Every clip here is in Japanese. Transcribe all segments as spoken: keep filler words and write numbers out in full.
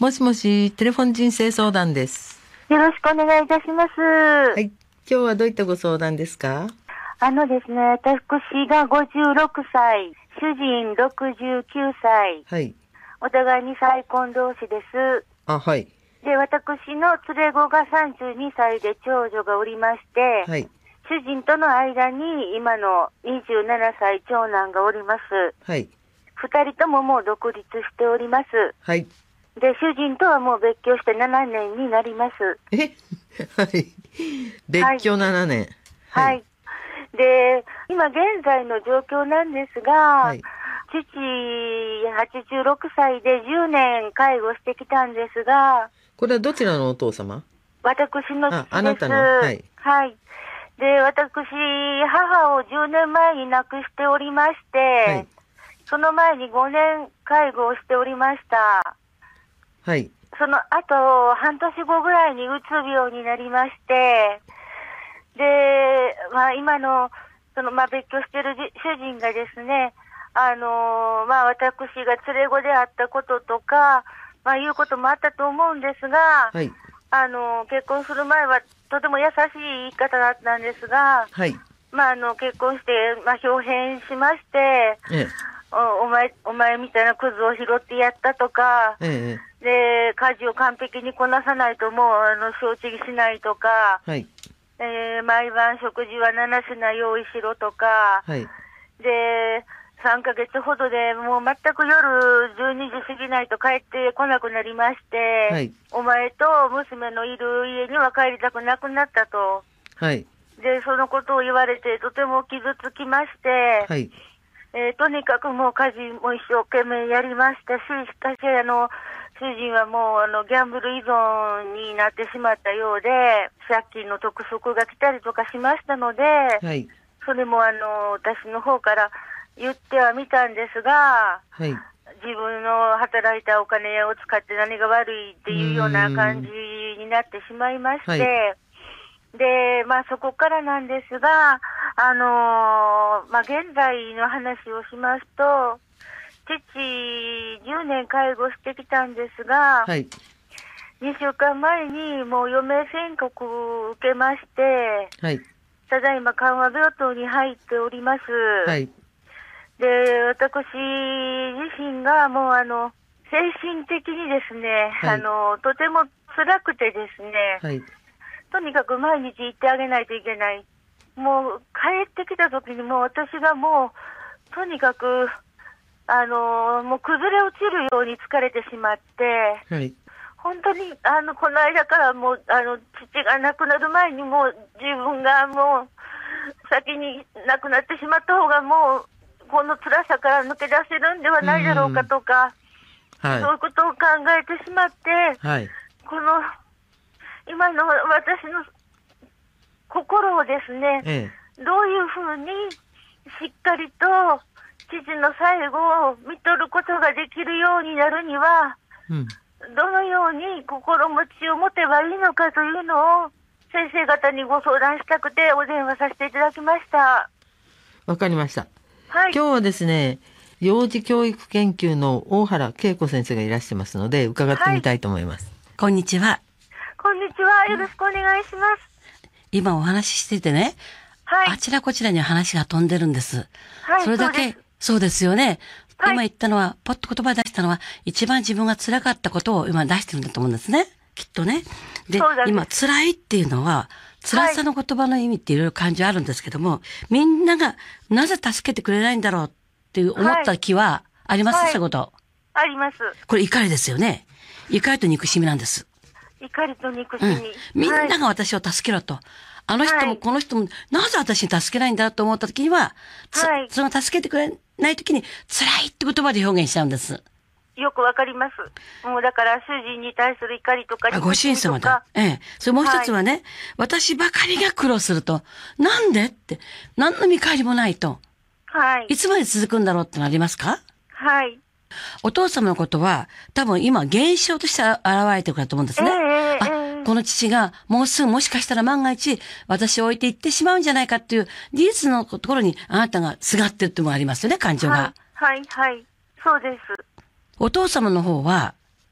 もしもし、テレフォン人生相談です。 よろしくお願いいたします。はい。今日はどういったご相談ですか？ あのですね、私がごじゅうろくさい、主人ろくじゅうきゅうさい。 はい。 お互いに再婚同士です。 あ、はい。 で、私の連れ子がさんじゅうにさいで長女がおりまして、 はい。 主人との間に今のにじゅうななさい長男がおります。 はい。 二人とももう独立しております。 はい。 で、主人とはもう別居してななねんになります。 えはい。別居ななねん。 はい。はい、で、今現在の状況なんですが、はい、父はちじゅうろくさいでじゅうねん介護してきたんですが、 これはどちらのお父様？ 私の父です。 あ、あなたの。はい。 はい。で、私、母をじゅうねんまえに亡くしておりまして、はい、その前にごねん介護をしておりました。 はい。 その後、半年後ぐらいにうつ病になりまして、で、まあ今の、その、まあ別居している主人がですね、あのー、まあ私が連れ子であったこととか、まあいうこともあったと思うんですが、はい。あのー、結婚する前はとても優しい言い方だったんですが、はい。まああの、結婚して、まあ表変しまして、ええ、お, お前、お前みたいなクズを拾ってやったとか、ええ、で、家事を完璧にこなさないともう、あの、承知しないとか、はい。えー、毎晩食事はなな品用意しろとか、はい。で、さんかげつほどでもう全く夜じゅうにじ過ぎないと帰ってこなくなりまして、はい。お前と娘のいる家には帰りたくなくなったと。はい。で、そのことを言われてとても傷つきまして、はい。えー、とにかくもう家事も一生懸命やりましたし、しかしあの、主人はもうあのギャンブル依存になってしまったようで、借金の督促が来たりとかしましたので、はい、それもあの私の方から言ってはみたんですが、はい、自分の働いたお金を使って何が悪いっていうような感じになってしまいまして、はい、で、まあそこからなんですが、あのー、まあ現在の話をしますと、父、じゅうねん介護してきたんですが、はい、にしゅうかんまえにもう余命宣告を受けまして、はい、ただいま緩和病棟に入っております。はい、で、私自身がもうあの、精神的にですね、はい、あの、とても辛くてですね、はい、とにかく毎日行ってあげないといけない。もう帰ってきた時にもう私がもう、とにかく、あのー、もう崩れ落ちるように疲れてしまって、はい、本当に、あの、この間からもう、あの、父が亡くなる前にもう自分がもう、先に亡くなってしまった方がもう、この辛さから抜け出せるんではないだろうかとか、はい、そういうことを考えてしまって、はい、この、今の私の心をですね、ええ、どういうふうにしっかりと、父の最後を見とることができるようになるには、うん、どのように心持ちを持てばいいのかというのを先生方にご相談したくてお電話させていただきました。 わかりました。はい。今日はですね、幼児教育研究の大原恵子先生がいらしてますので伺ってみたいと思います。はい、 こんにちは。 こんにちは。よろしくお願いします。 今お話ししててね、はい、あちらこちらに話が飛んでるんです。はい。それだけ。そうですよね。はい、今言ったのは、ポッと言葉出したのは、一番自分が辛かったことを今出してるんだと思うんですね。きっとね。で、今、辛いっていうのは、辛さの言葉の意味っていろいろ感じあるんですけども、はい、みんながなぜ助けてくれないんだろうっていう思った気はあります、はい、そういうこと。 あります。 これ怒りですよね。怒りと憎しみなんです。 怒りと憎しみ。うん、 みんなが私を助けろと。あの人もこの人も、なぜ私に助けないんだと思った時には、はい、その助けてくれない時に、辛いって言葉で表現しちゃうんです。 よくわかります。もうだから主人に対する怒りとか、 あ、ご主人様だ。ええ。それもう一つはね、はい、私ばかりが苦労すると、なんでって、何の見返りもないと。はい。いつまで続くんだろうってのありますか？ はい。 お父様のことは、多分今現象として現れてるかと思うんですね。えー、あ、この父がもうすぐもしかしたら万が一私を置いていってしまうんじゃないかっていう事実のところにあなたがすがってるってのもありますよね、感情が。 はい、はい、はい。そうです。 お父様の方は、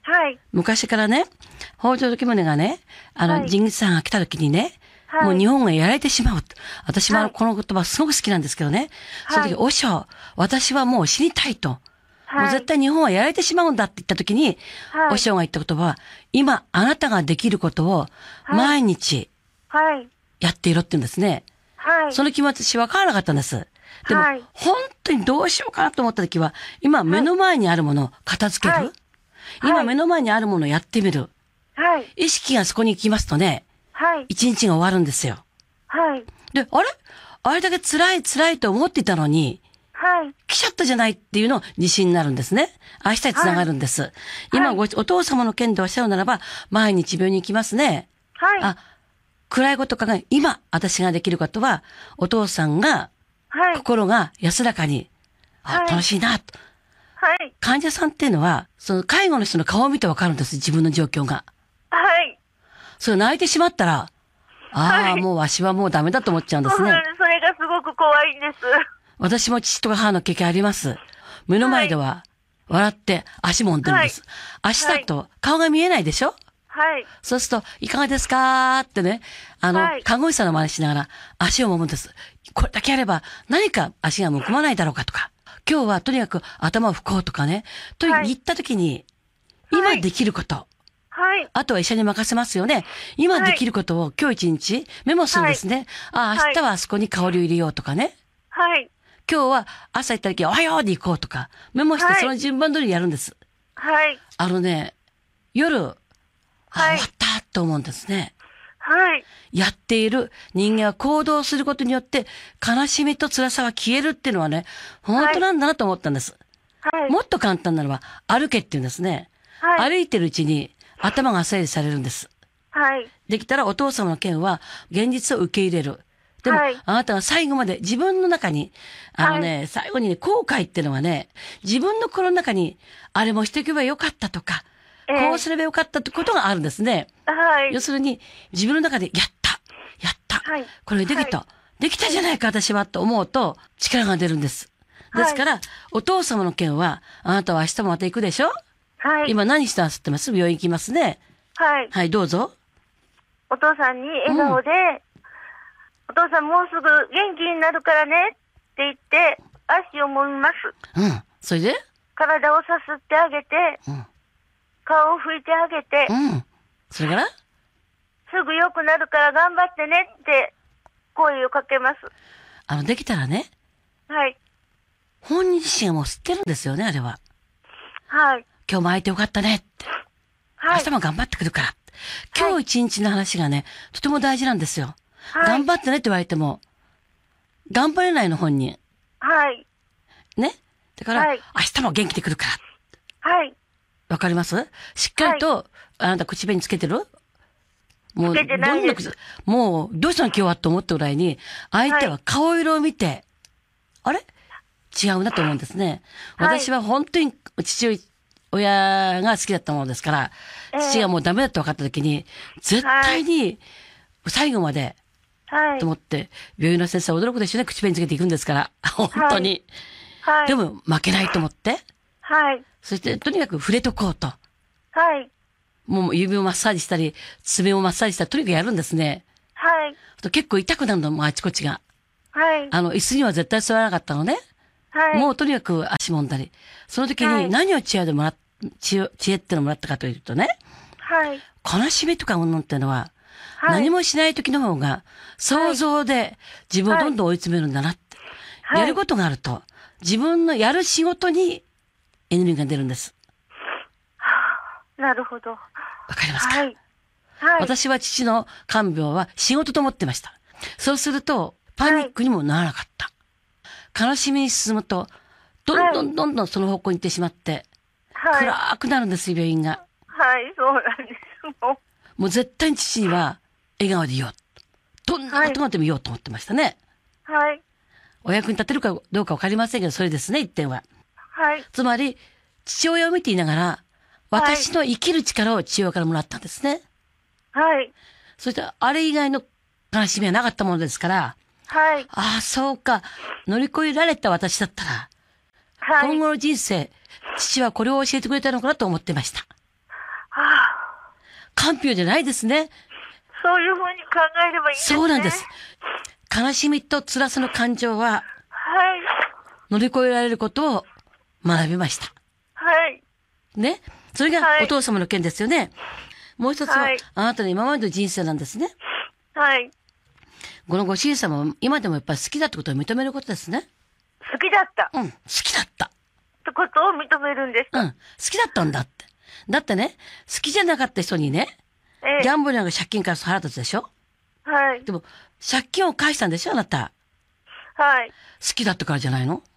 はい。 昔からね、北条時宗がね、あの、 はいジンギス・カンが来た時にね、 はい。 もう日本がやられてしまう。私もあの、 はいこの言葉すごく好きなんですけどね。その時、 はいお師匠、私はもう死にたいと。 はい。 もう絶対日本はやられてしまうんだって言った時に、 はい。 お師匠が言った言葉は、今あなたができることを毎日はい。 やっていろって言うんですね。 はい。 その気持ち私分からなかったんです。でも、 はい本当にどうしようかなと思った時は、今目の前にあるものを片付ける。 はい今目の前にあるものをやってみる。 はい。 意識がそこに行きますとね、 はい。 一日が終わるんですよ。 はい。 で、あれあれだけ辛い辛いと思っていたのに、 はい。 来ちゃったじゃないっていうの自信になるんですね。明日につながるんです。今ご、お父様の件でおっしゃるならば、毎日病院に行きますね。 はい。 あ、暗いこと考え、今私ができることは、お父さんが、 はい。 心が安らかに、あ、 はい楽しいな、と。 はい。 患者さんっていうのは、その介護の人の顔を見てわかるんです、自分の状況が。 はい。 それ泣いてしまったら、ああ、 はいもうわしはもうダメだと思っちゃうんですね。 そうなんです。それがすごく怖いんです。 私も父と母の経験あります。目の前では、笑って足もんでるんです。足だと顔が見えないでしょ、 はい。 そうすると、いかがですかってね、あの、 はい看護師さんの真似しながら足を揉むんです。これだけあれば何か足がむくまないだろうかとか、今日はとにかく頭を拭こうとかね、とはい言った時に、 はい今できること、 はい。 あとは医者に任せますよね。今できることを今日一日メモするんですね。ああ、明日はあそこに香りを入れようとかね。 はい。 今日は朝行った時はおはようで行こうとか、メモしてその順番通りにやるんです。 はい。 あのね、夜、あ、 はい終わったと思うんですね。 はい。 やっている人間は行動することによって悲しみと辛さは消えるっていうのはね、本当なんだなと思ったんです。 はい。 もっと簡単なのは歩けっていうんですね。 はい。 歩いてるうちに頭が整理されるんです。 はい。 できたらお父様の件は現実を受け入れる。でも、 はいあなたが最後まで自分の中に、あのね、最後にね、後悔っていうのはね、自分の心の中に、あれもしておけばよかったとか、 ええこうすればよかったってことがあるんですね。 はい。 要するに、自分の中で、やったやった、 はいこれできた、 はできたじゃないか、私は、と思うと、力が出るんです。ですから、お父様の件は、あなたは明日もまた行くでしょ、 はい。 今何してなさってます？病院行きますね。 はい。 はい、どうぞ。 お父さんに笑顔で、お父さんもうすぐ元気になるからねって言って、足を揉みます。 うん。それで体をさすってあげて、 うん。 顔を拭いてあげて、 うん。それからすぐ良くなるから頑張ってねって声をかけます。 あの、できたらね、 はい。 本人自身がもう知ってるんですよね、あれは。 はい。 今日も会えてよかったねって。 はい明日。も頑張ってくるから。今日一日の話がね、とても大事なんですよ。 はい。 頑張ってねって言われても、頑張れないの本人。 はい。 ね。だから、 はい明日も元気で来るから。 はい。 わかりますしっかりと、あなた口紅つけてるもう、 つけてないですどんな口、もう、どうしたの今日はと思ったぐらいに、相手は顔色を見て、あれ違うなと思うんですね。 はい私は本当に父親が好きだったものですから、 ええ父がもうダメだと分かった時に、絶対に最後まで、 はいと。思って、病院の先生は驚くでしょうね。口紅つけていくんですから。本当に。 はい。 でも負けないと思って。 はい。 そして、とにかく触れとこうと。 はい。 もう指をマッサージしたり、爪をマッサージしたり、とにかくやるんですね。 はい。 と結構痛くなるの、もうあちこちが。 はい。 あの、椅子には絶対座らなかったのね。 はい。 もうとにかく足もんだり。その時はいに何を知恵でもらっ、知恵、知恵ってのをもらったかというとね、 はい。 悲しみとかものっていうのは、 はい。 何もしない時の方が、想像で自分をどんどん追い詰めるんだなって。 はいやることがあると、自分のやる仕事にエネルギーが出るんです。 なるほど。 わかりますか、 はい。はい。 私は父の看病は仕事と思ってました。そうすると、パニックにもならなかった。悲しみに進むと、どんどんどんどんその方向に行ってしまって、 はい。 暗くなるんです、病院が。 はい、そうなんです。もう。 もう絶対に父には笑顔でいよう。どんなことがあってもいようと思ってましたね。 はい。 お役に立てるかどうかわかりませんけど、それですね、一点は。 はい。 つまり、父親を見ていながら、私の生きる力を父親からもらったんですね。 はい。 そして、あれ以外の悲しみはなかったものですから、 はい。 ああ、そうか、乗り越えられた私だったら、 はい。 今後の人生、父はこれを教えてくれたのかなと思ってました。 看病じゃないですね。 そういうふうに考えればいいですね。 そうなんです。悲しみと辛さの感情は、 はい。 乗り越えられることを学びました。 はい。 ね。それがお父様の件ですよね。はい、もう一つは、はい、あなたの今までの人生なんですね。 はい。 このご主人様は今でもやっぱり好きだってことを認めることですね。 好きだった。 うん。好きだった。 ってことを認めるんですか？ うん。好きだったんだって。だってね、好きじゃなかった人にね、ええ、ギャンブルなんか借金から腹立つでしょ？ はい。 でも、借金を返したんでしょあなた。 はい。 好きだったからじゃないの？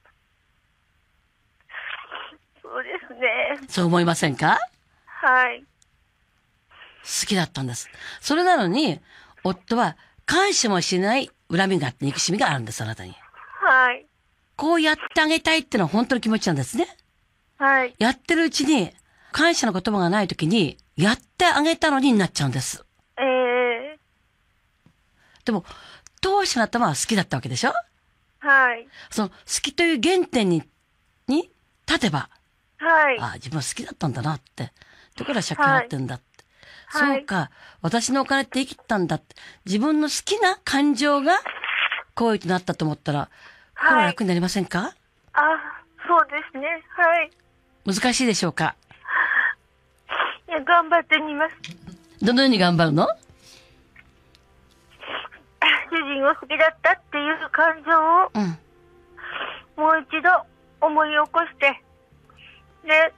そうですね。 そう思いませんか？ はい。 好きだったんです。それなのに、夫は感謝もしない恨みがあって憎しみがあるんです、あなたに。 はい。 こうやってあげたいってのは本当の気持ちなんですね。 はい。 やってるうちに、感謝の言葉がないときに、やってあげたのになっちゃうんです。 ええー。 でも、当初の頭は好きだったわけでしょ？ はい。 その、好きという原点に、に立てば、 はい。 ああ、自分は好きだったんだなって。だから借金払ってんだって。はい、そうか、私のお金って生きたんだって。自分の好きな感情が行為となったと思ったら、心楽になりませんか？はい、 あ、そうですね。はい。 難しいでしょうか？ いや、頑張ってみます。 どのように頑張るの？ 主人を好きだったっていう感情を、うん、もう一度思い起こして、で、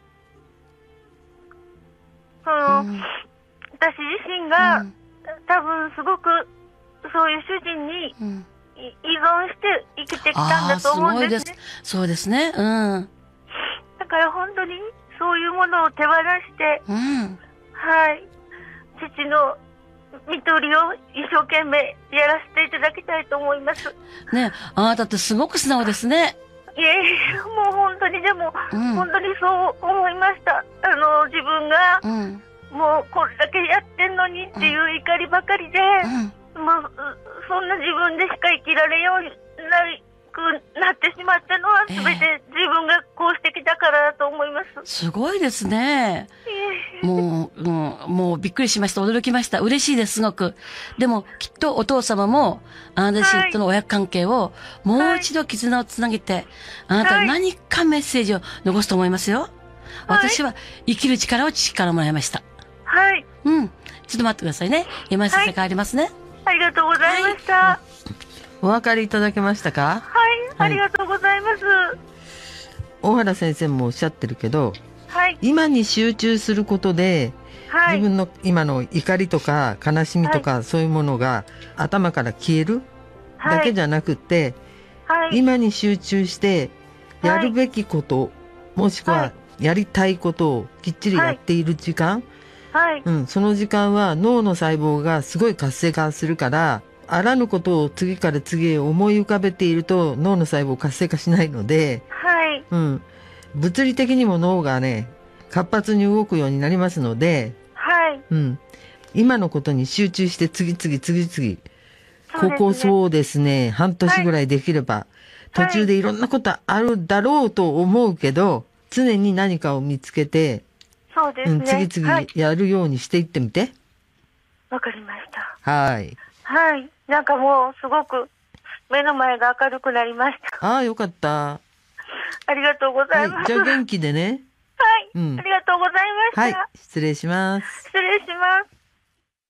その、うん、私自身が、うん、多分すごくそういう主人に、うん、依存して生きてきたんだと思うんですね。 すそうですね。うん。 だから本当にそういうものを手放して、 うん、 はい、父の看取りを一生懸命やらせていただきたいと思います。 ね、あなたってすごく素直ですね。 いえいえ、もう本当にでも、うん、本当にそう思いました。あの、自分が、うん、もうこれだけやってんのにっていう怒りばかりで、うん、もうそんな自分でしか生きられようになくなってしまったのは全て自分がこうしてきたからだと思います。 すごいですね。もう、もう、もうびっくりしました。驚きました。嬉しいです、すごく。でも、きっとお父様も、あなた自身との親関係を、もう一度絆をつなげて、はい、あなたに何かメッセージを残すと思いますよ。はい、私は生きる力を父からもらいました。 はい。 うん。ちょっと待ってくださいね。山井先生帰りますね、はい。 ありがとうございました。はい、 お分かりいただけましたか？ はい。ありがとうございます。 大原先生もおっしゃってるけど、 はい、 今に集中することで、はい、自分の今の怒りとか悲しみとか、はい、そういうものが頭から消えるだけじゃなくて、はい、今に集中してやるべきこと、はい、もしくはやりたいことをきっちりやっている時間、 はいうん、その時間は脳の細胞がすごい活性化するから、あらぬことを次から次へ思い浮かべていると脳の細胞活性化しないので、 はいうん、物理的にも脳がね活発に動くようになりますので、 はいうん、今のことに集中して次々次々、ここそうですね半年ぐらいできれば、はい、途中でいろんなことあるだろうと思うけど、常に何かを見つけて、 そうですね、うん、 次々やるようにしていってみて。 わかりました。 はいはい、なんかもうすごく目の前が明るくなりました。 ああ、よかった。 ありがとうございます。 はい、じゃあ元気でね。 はい、うん、ありがとうございました。 はい、失礼します。 失礼します。